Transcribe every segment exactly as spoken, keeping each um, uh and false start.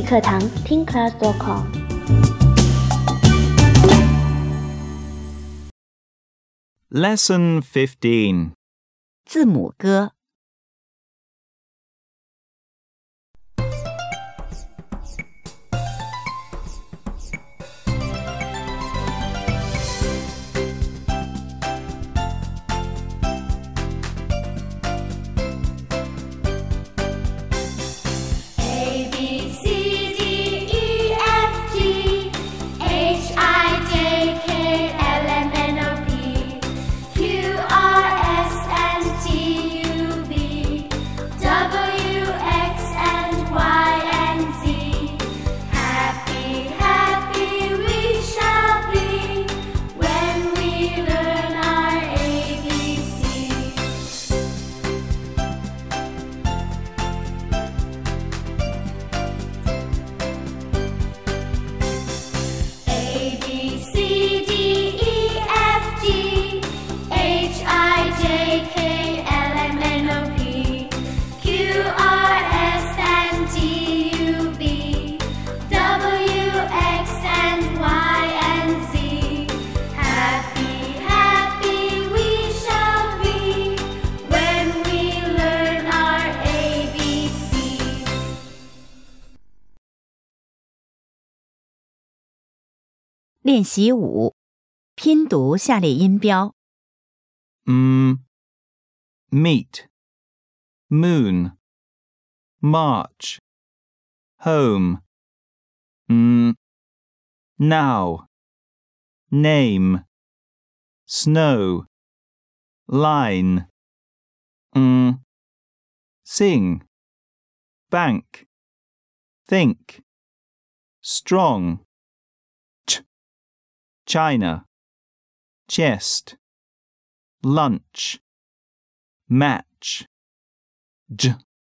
课堂听 class dot com。 Lesson fifteen. 字母歌。练习五，拼读下列音标。 Mm, meet, moon, march, home, mm, now, name, snow, line, mm, sing, bank, think, strong, ch, China, chest, lunch, match, j,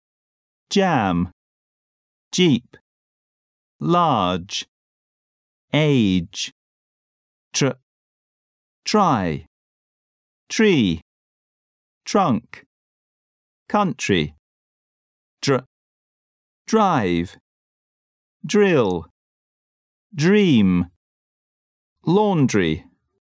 jam, jeep, large, age, tr, try, tree, trunk, country, dr, drive, drill, dream, laundry.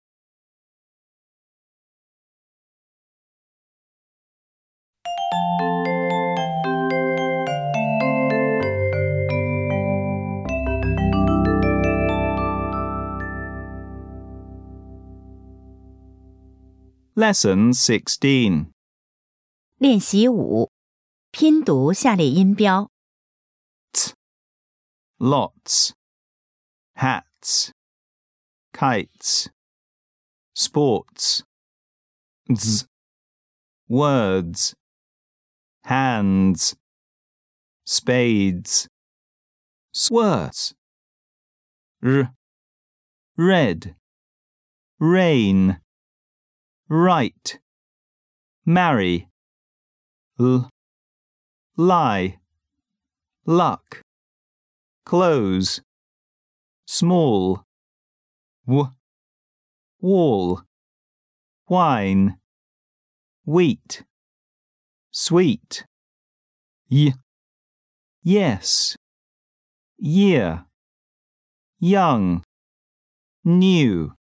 Lesson sixteen. 练习五，拼读下列音标。 Lots, hats, kites, sports, z, words, hands, spades, swords, r, red, rain, right, marry, l, lie, luck, close, small, w, wall, wine, wheat, sweet, y, yes, year, young, new.